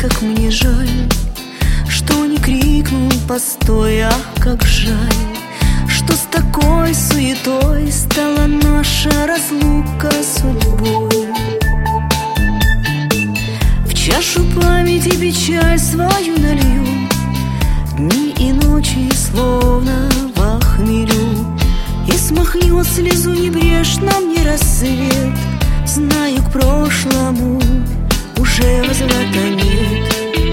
как мне жаль, что не крикнул постой, ах, как жаль, что с такой суетой стала наша разлука судьбой. В чашу памяти печаль свою налью, дни и ночи словно во хмелю, и смахнет слезу небрежно мне рассвет. Знаю, к прошлому уже возврата нет.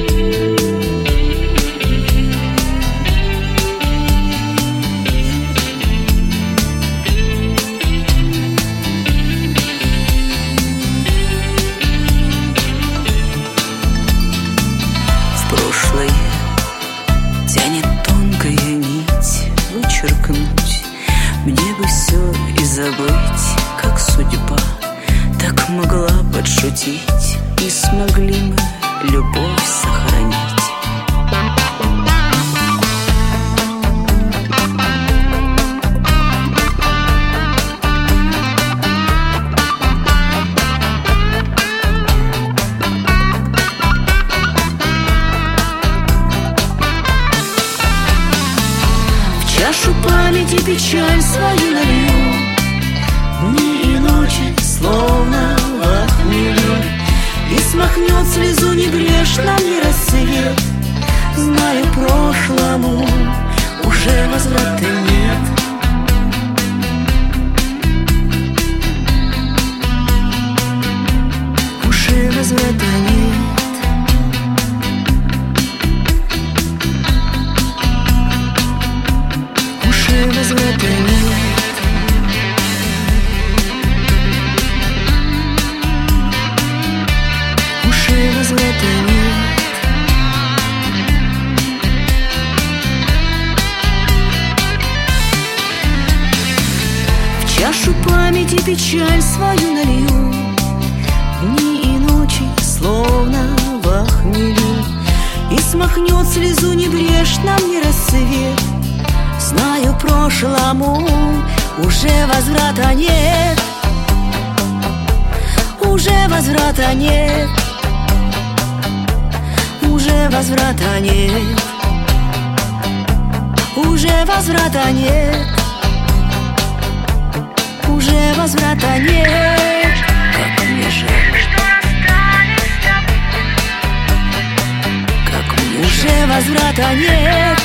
В прошлое тянет тонкая нить, вычеркнуть мне бы все и забыть, как судьба так могла подшутить, не смогли мы любовь сохранить. В чашу памяти печаль свою налью, дни и ночи словно во хмелю, и смахнет слезу небрежно мне рассвет. Знаю, прошлому уже возврата нет. Уже возврата нет. Уже возврата нет. Уже возврата нет. В чашу памяти печаль свою налью, дни и ночи словно во хмелю, и смахнет слезу небрежно мне рассвет. Знаю, прошлому уже возврата нет. Уже возврата нет. Уже возврата нет. Уже возврата нет. Уже возврата нет. Как мне жаль, что расстались с тобой. как мне Уже возврата нет.